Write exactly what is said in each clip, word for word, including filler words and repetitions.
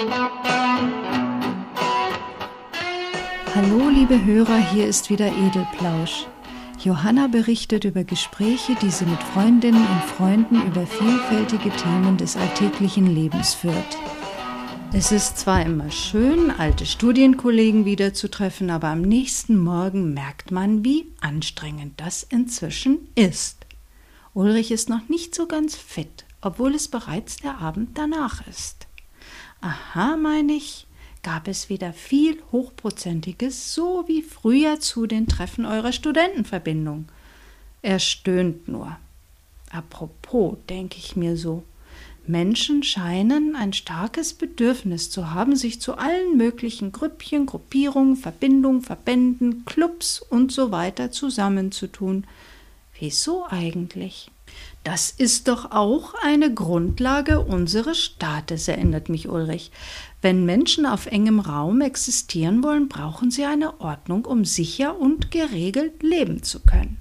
Hallo liebe Hörer, hier ist wieder Edelplausch. Johanna berichtet über Gespräche, die sie mit Freundinnen und Freunden über vielfältige Themen des alltäglichen Lebens führt. Es ist zwar immer schön, alte Studienkollegen wiederzutreffen, aber am nächsten Morgen merkt man, wie anstrengend das inzwischen ist. Ulrich ist noch nicht so ganz fit, obwohl es bereits der Abend danach ist. Aha, meine ich, gab es wieder viel Hochprozentiges, so wie früher zu den Treffen eurer Studentenverbindung. Er stöhnt nur. Apropos, denke ich mir so, Menschen scheinen ein starkes Bedürfnis zu haben, sich zu allen möglichen Grüppchen, Gruppierungen, Verbindungen, Verbänden, Clubs und so weiter zusammenzutun. Wieso eigentlich? Das ist doch auch eine Grundlage unseres Staates, erinnert mich Ulrich. Wenn Menschen auf engem Raum existieren wollen, brauchen sie eine Ordnung, um sicher und geregelt leben zu können.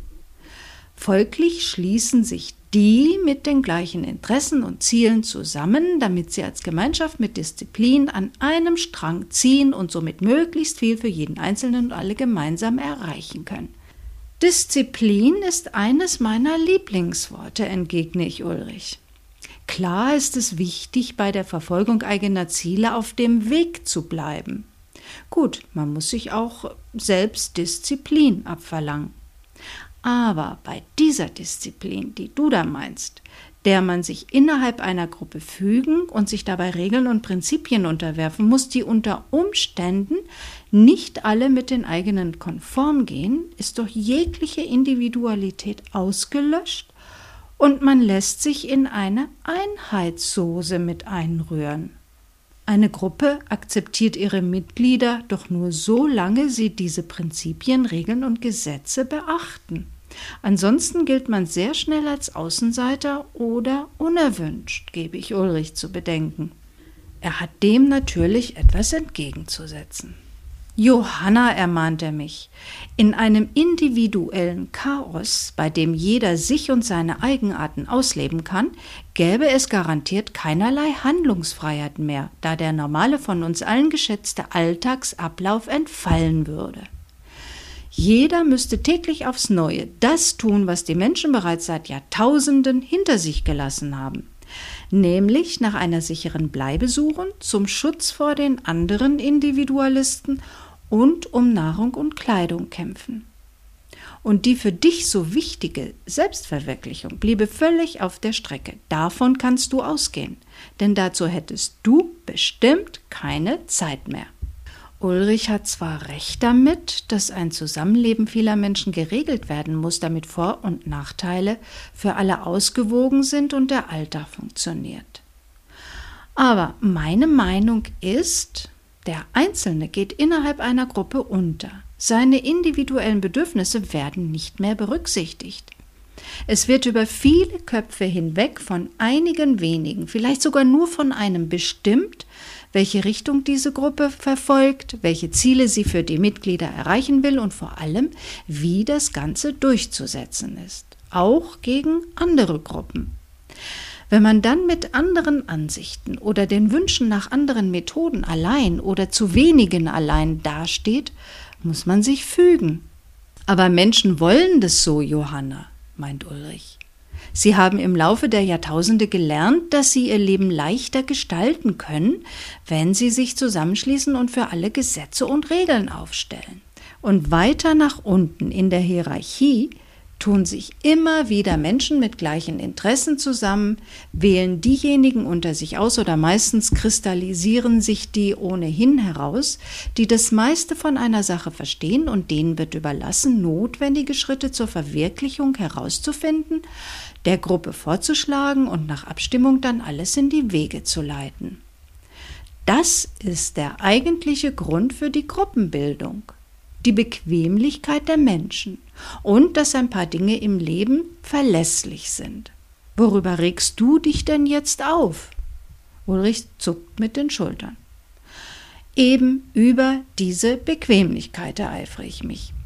Folglich schließen sich die mit den gleichen Interessen und Zielen zusammen, damit sie als Gemeinschaft mit Disziplin an einem Strang ziehen und somit möglichst viel für jeden Einzelnen und alle gemeinsam erreichen können. Disziplin ist eines meiner Lieblingsworte, entgegne ich Ulrich. Klar ist es wichtig, bei der Verfolgung eigener Ziele auf dem Weg zu bleiben. Gut, man muss sich auch selbst Disziplin abverlangen. Aber bei dieser Disziplin, die du da meinst, der man sich innerhalb einer Gruppe fügen und sich dabei Regeln und Prinzipien unterwerfen muss, die unter Umständen nicht alle mit den eigenen konform gehen, ist durch jegliche Individualität ausgelöscht und man lässt sich in eine Einheitssoße mit einrühren. Eine Gruppe akzeptiert ihre Mitglieder doch nur so lange sie diese Prinzipien, Regeln und Gesetze beachten. Ansonsten gilt man sehr schnell als Außenseiter oder unerwünscht, gebe ich Ulrich zu bedenken. Er hat dem natürlich etwas entgegenzusetzen. Johanna, ermahnt er mich, in einem individuellen Chaos, bei dem jeder sich und seine Eigenarten ausleben kann, gäbe es garantiert keinerlei Handlungsfreiheit mehr, da der normale, von uns allen geschätzte Alltagsablauf entfallen würde. Jeder müsste täglich aufs Neue das tun, was die Menschen bereits seit Jahrtausenden hinter sich gelassen haben, nämlich nach einer sicheren Bleibe suchen, zum Schutz vor den anderen Individualisten und um Nahrung und Kleidung kämpfen. Und die für dich so wichtige Selbstverwirklichung bliebe völlig auf der Strecke. Davon kannst du ausgehen, denn dazu hättest du bestimmt keine Zeit mehr. Ulrich hat zwar recht damit, dass ein Zusammenleben vieler Menschen geregelt werden muss, damit Vor- und Nachteile für alle ausgewogen sind und der Alltag funktioniert. Aber meine Meinung ist, der Einzelne geht innerhalb einer Gruppe unter. Seine individuellen Bedürfnisse werden nicht mehr berücksichtigt. Es wird über viele Köpfe hinweg von einigen wenigen, vielleicht sogar nur von einem bestimmt, welche Richtung diese Gruppe verfolgt, welche Ziele sie für die Mitglieder erreichen will und vor allem, wie das Ganze durchzusetzen ist, auch gegen andere Gruppen. Wenn man dann mit anderen Ansichten oder den Wünschen nach anderen Methoden allein oder zu wenigen allein dasteht, muss man sich fügen. Aber Menschen wollen das so, Johanna, meint Ulrich. Sie haben im Laufe der Jahrtausende gelernt, dass sie ihr Leben leichter gestalten können, wenn sie sich zusammenschließen und für alle Gesetze und Regeln aufstellen. Und weiter nach unten in der Hierarchie tun sich immer wieder Menschen mit gleichen Interessen zusammen, wählen diejenigen unter sich aus oder meistens kristallisieren sich die ohnehin heraus, die das meiste von einer Sache verstehen und denen wird überlassen, notwendige Schritte zur Verwirklichung herauszufinden, der Gruppe vorzuschlagen und nach Abstimmung dann alles in die Wege zu leiten. Das ist der eigentliche Grund für die Gruppenbildung. Die Bequemlichkeit der Menschen und dass ein paar Dinge im Leben verlässlich sind. Worüber regst du dich denn jetzt auf? Ulrich zuckt mit den Schultern. Eben über diese Bequemlichkeit ereifere ich mich.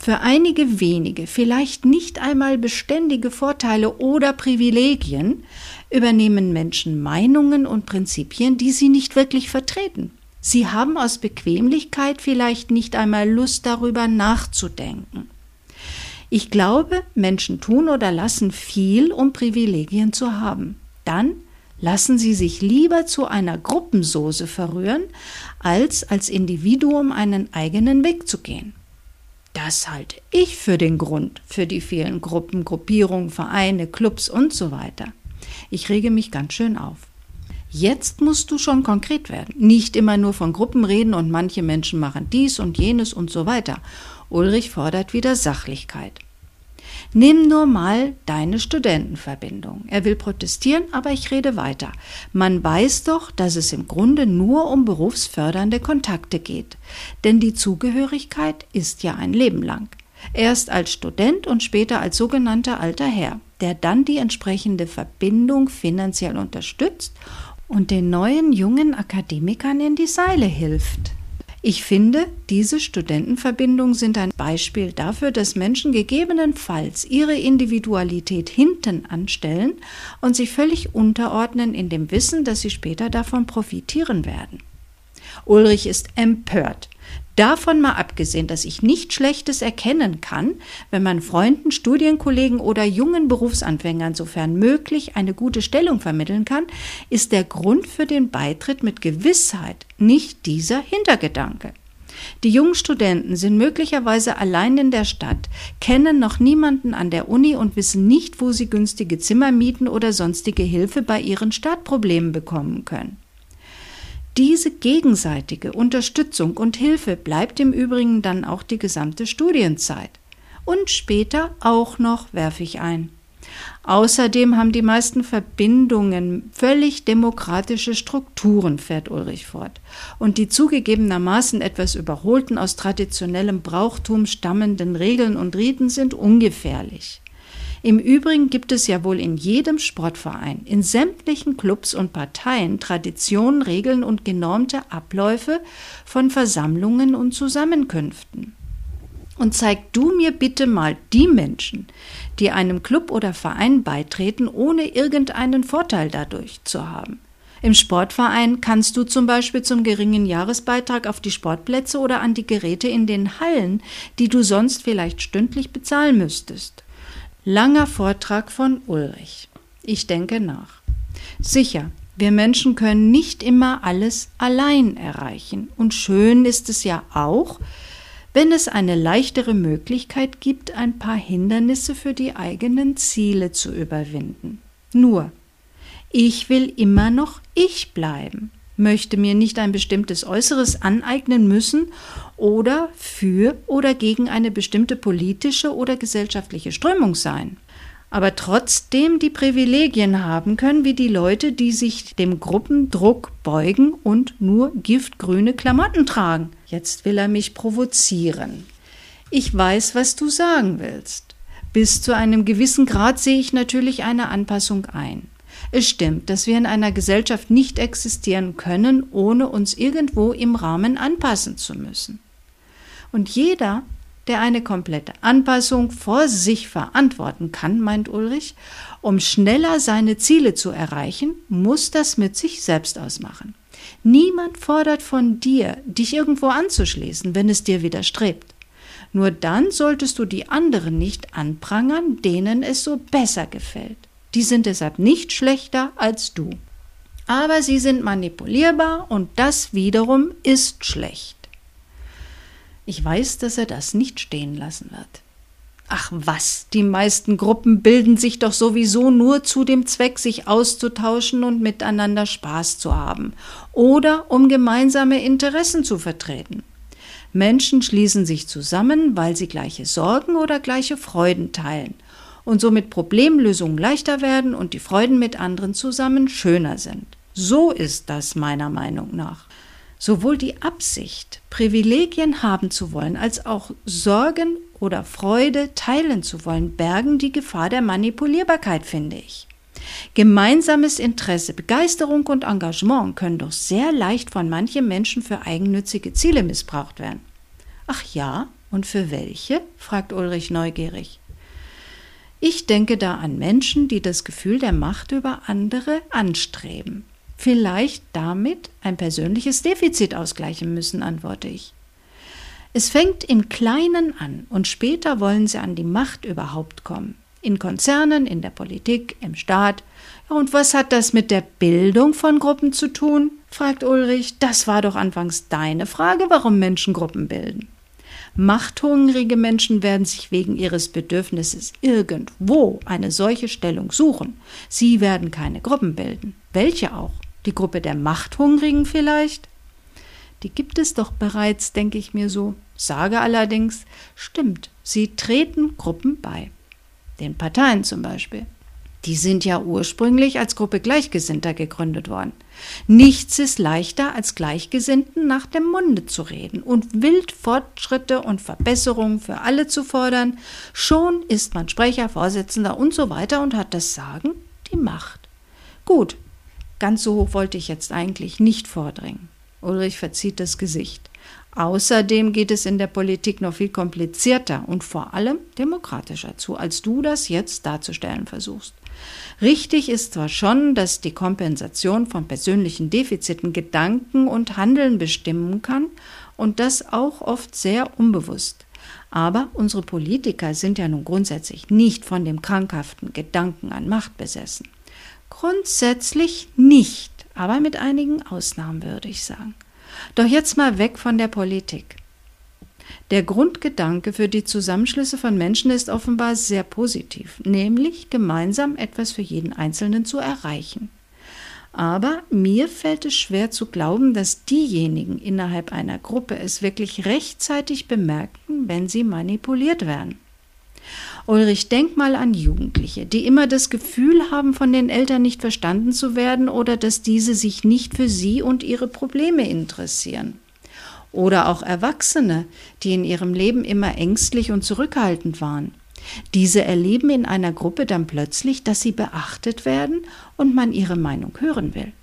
Für einige wenige, vielleicht nicht einmal beständige Vorteile oder Privilegien übernehmen Menschen Meinungen und Prinzipien, die sie nicht wirklich vertreten. Sie haben aus Bequemlichkeit vielleicht nicht einmal Lust, darüber nachzudenken. Ich glaube, Menschen tun oder lassen viel, um Privilegien zu haben. Dann lassen sie sich lieber zu einer Gruppensoße verrühren, als als Individuum einen eigenen Weg zu gehen. Das halte ich für den Grund für die vielen Gruppen, Gruppierungen, Vereine, Clubs und so weiter. Ich rege mich ganz schön auf. Jetzt musst du schon konkret werden. Nicht immer nur von Gruppen reden und manche Menschen machen dies und jenes und so weiter. Ulrich fordert wieder Sachlichkeit. Nimm nur mal deine Studentenverbindung. Er will protestieren, aber ich rede weiter. Man weiß doch, dass es im Grunde nur um berufsfördernde Kontakte geht. Denn die Zugehörigkeit ist ja ein Leben lang. Erst als Student und später als sogenannter alter Herr, der dann die entsprechende Verbindung finanziell unterstützt und den neuen jungen Akademikern in die Seile hilft. Ich finde, diese Studentenverbindungen sind ein Beispiel dafür, dass Menschen gegebenenfalls ihre Individualität hinten anstellen und sich völlig unterordnen in dem Wissen, dass sie später davon profitieren werden. Ulrich ist empört. Davon mal abgesehen, dass ich nichts Schlechtes erkennen kann, wenn man Freunden, Studienkollegen oder jungen Berufsanfängern sofern möglich eine gute Stellung vermitteln kann, ist der Grund für den Beitritt mit Gewissheit nicht dieser Hintergedanke. Die jungen Studenten sind möglicherweise allein in der Stadt, kennen noch niemanden an der Uni und wissen nicht, wo sie günstige Zimmer mieten oder sonstige Hilfe bei ihren Startproblemen bekommen können. Diese gegenseitige Unterstützung und Hilfe bleibt im Übrigen dann auch die gesamte Studienzeit. Und später auch noch, werfe ich ein. Außerdem haben die meisten Verbindungen völlig demokratische Strukturen, fährt Ulrich fort. Und die zugegebenermaßen etwas überholten, aus traditionellem Brauchtum stammenden Regeln und Riten sind ungefährlich. Im Übrigen gibt es ja wohl in jedem Sportverein, in sämtlichen Clubs und Parteien Traditionen, Regeln und genormte Abläufe von Versammlungen und Zusammenkünften. Und zeig du mir bitte mal die Menschen, die einem Club oder Verein beitreten, ohne irgendeinen Vorteil dadurch zu haben. Im Sportverein kannst du zum Beispiel zum geringen Jahresbeitrag auf die Sportplätze oder an die Geräte in den Hallen, die du sonst vielleicht stündlich bezahlen müsstest. Langer Vortrag von Ulrich. Ich denke nach. Sicher, wir Menschen können nicht immer alles allein erreichen. Und schön ist es ja auch, wenn es eine leichtere Möglichkeit gibt, ein paar Hindernisse für die eigenen Ziele zu überwinden. Nur, ich will immer noch ich bleiben, möchte mir nicht ein bestimmtes Äußeres aneignen müssen oder für oder gegen eine bestimmte politische oder gesellschaftliche Strömung sein, aber trotzdem die Privilegien haben können, wie die Leute, die sich dem Gruppendruck beugen und nur giftgrüne Klamotten tragen. Jetzt will er mich provozieren. Ich weiß, was du sagen willst. Bis zu einem gewissen Grad sehe ich natürlich eine Anpassung ein. Es stimmt, dass wir in einer Gesellschaft nicht existieren können, ohne uns irgendwo im Rahmen anpassen zu müssen. Und jeder, der eine komplette Anpassung vor sich verantworten kann, meint Ulrich, um schneller seine Ziele zu erreichen, muss das mit sich selbst ausmachen. Niemand fordert von dir, dich irgendwo anzuschließen, wenn es dir widerstrebt. Nur dann solltest du die anderen nicht anprangern, denen es so besser gefällt. Die sind deshalb nicht schlechter als du. Aber sie sind manipulierbar und das wiederum ist schlecht. Ich weiß, dass er das nicht stehen lassen wird. Ach was, die meisten Gruppen bilden sich doch sowieso nur zu dem Zweck, sich auszutauschen und miteinander Spaß zu haben oder um gemeinsame Interessen zu vertreten. Menschen schließen sich zusammen, weil sie gleiche Sorgen oder gleiche Freuden teilen und somit Problemlösungen leichter werden und die Freuden mit anderen zusammen schöner sind. So ist das meiner Meinung nach. Sowohl die Absicht, Privilegien haben zu wollen, als auch Sorgen oder Freude teilen zu wollen, bergen die Gefahr der Manipulierbarkeit, finde ich. Gemeinsames Interesse, Begeisterung und Engagement können doch sehr leicht von manchen Menschen für eigennützige Ziele missbraucht werden. Ach ja, Und für welche? Fragt Ulrich neugierig. Ich denke da an Menschen, die das Gefühl der Macht über andere anstreben. Vielleicht damit ein persönliches Defizit ausgleichen müssen, antworte ich. Es fängt im Kleinen an und später wollen sie an die Macht überhaupt kommen. In Konzernen, in der Politik, im Staat. Ja, und was hat das mit der Bildung von Gruppen zu tun? Fragt Ulrich. Das war doch anfangs deine Frage, warum Menschen Gruppen bilden. Machthungrige Menschen werden sich wegen ihres Bedürfnisses irgendwo eine solche Stellung suchen. Sie werden keine Gruppen bilden. Welche auch? Die Gruppe der Machthungrigen vielleicht? Die gibt es doch bereits, denke ich mir so. Sage allerdings, stimmt, sie treten Gruppen bei. Den Parteien zum Beispiel. Die sind ja ursprünglich als Gruppe Gleichgesinnter gegründet worden. Nichts ist leichter, als Gleichgesinnten nach dem Munde zu reden und wild Fortschritte und Verbesserungen für alle zu fordern. Schon ist man Sprecher, Vorsitzender und so weiter und hat das Sagen, die Macht. Gut, ganz so hoch wollte ich jetzt eigentlich nicht vordringen. Ulrich verzieht das Gesicht. Außerdem geht es in der Politik noch viel komplizierter und vor allem demokratischer zu, als du das jetzt darzustellen versuchst. Richtig ist zwar schon, dass die Kompensation von persönlichen Defiziten Gedanken und Handeln bestimmen kann und das auch oft sehr unbewusst. Aber unsere Politiker sind ja nun grundsätzlich nicht von dem krankhaften Gedanken an Macht besessen. Grundsätzlich nicht, aber mit einigen Ausnahmen würde ich sagen. Doch jetzt mal weg von der Politik. Der Grundgedanke für die Zusammenschlüsse von Menschen ist offenbar sehr positiv, nämlich gemeinsam etwas für jeden Einzelnen zu erreichen. Aber mir fällt es schwer zu glauben, dass diejenigen innerhalb einer Gruppe es wirklich rechtzeitig bemerken, wenn sie manipuliert werden. Ulrich, denk mal an Jugendliche, die immer das Gefühl haben, von den Eltern nicht verstanden zu werden oder dass diese sich nicht für sie und ihre Probleme interessieren. Oder auch Erwachsene, die in ihrem Leben immer ängstlich und zurückhaltend waren. Diese erleben in einer Gruppe dann plötzlich, dass sie beachtet werden und man ihre Meinung hören will.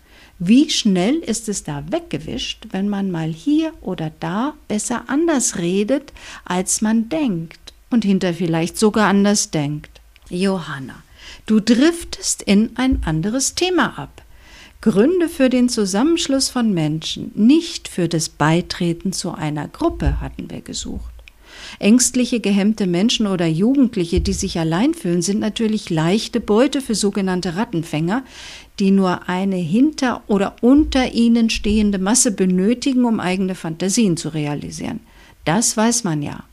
Wie schnell ist es da weggewischt, wenn man mal hier oder da besser anders redet, als man denkt und hinter vielleicht sogar anders denkt. Johanna, du driftest in ein anderes Thema ab. Gründe für den Zusammenschluss von Menschen, nicht für das Beitreten zu einer Gruppe, hatten wir gesucht. Ängstliche, gehemmte Menschen oder Jugendliche, die sich allein fühlen, sind natürlich leichte Beute für sogenannte Rattenfänger, die nur eine hinter oder unter ihnen stehende Masse benötigen, um eigene Fantasien zu realisieren. Das weiß man ja.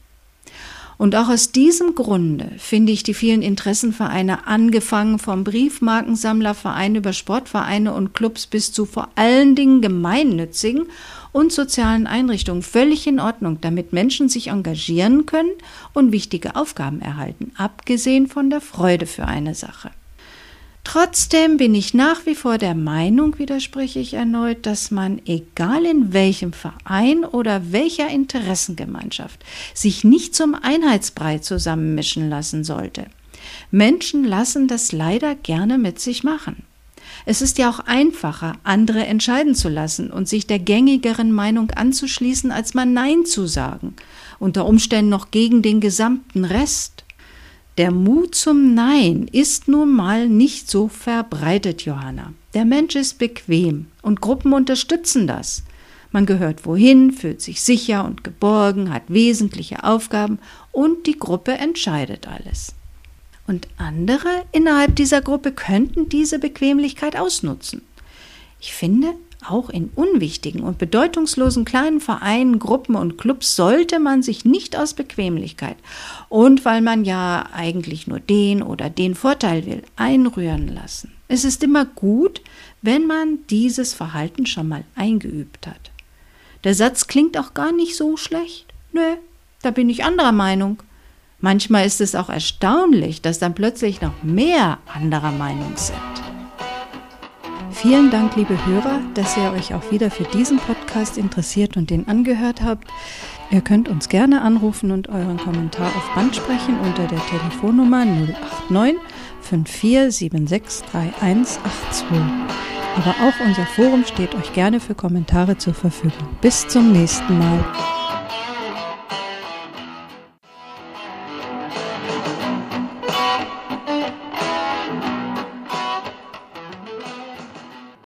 Und auch aus diesem Grunde finde ich die vielen Interessenvereine, angefangen vom Briefmarkensammlerverein über Sportvereine und Clubs bis zu vor allen Dingen gemeinnützigen und sozialen Einrichtungen, völlig in Ordnung, damit Menschen sich engagieren können und wichtige Aufgaben erhalten, abgesehen von der Freude für eine Sache. Trotzdem bin ich nach wie vor der Meinung, widerspreche ich erneut, dass man, egal in welchem Verein oder welcher Interessengemeinschaft, sich nicht zum Einheitsbrei zusammenmischen lassen sollte. Menschen lassen das leider gerne mit sich machen. Es ist ja auch einfacher, andere entscheiden zu lassen und sich der gängigeren Meinung anzuschließen, als mal Nein zu sagen, unter Umständen noch gegen den gesamten Rest. Der Mut zum Nein ist nun mal nicht so verbreitet, Johanna. Der Mensch ist bequem und Gruppen unterstützen das. Man gehört wohin, fühlt sich sicher und geborgen, hat wesentliche Aufgaben und die Gruppe entscheidet alles. Und andere innerhalb dieser Gruppe könnten diese Bequemlichkeit ausnutzen. Ich finde, auch in unwichtigen und bedeutungslosen kleinen Vereinen, Gruppen und Clubs sollte man sich nicht aus Bequemlichkeit und weil man ja eigentlich nur den oder den Vorteil will, einrühren lassen. Es ist immer gut, wenn man dieses Verhalten schon mal eingeübt hat. Der Satz klingt auch gar nicht so schlecht. Nö, da bin ich anderer Meinung. Manchmal ist es auch erstaunlich, dass dann plötzlich noch mehr anderer Meinung sind. Vielen Dank, liebe Hörer, dass ihr euch auch wieder für diesen Podcast interessiert und den angehört habt. Ihr könnt uns gerne anrufen und euren Kommentar auf Band sprechen unter der Telefonnummer null acht neun fünf vier sieben sechs drei eins acht zwei. Aber auch unser Forum steht euch gerne für Kommentare zur Verfügung. Bis zum nächsten Mal.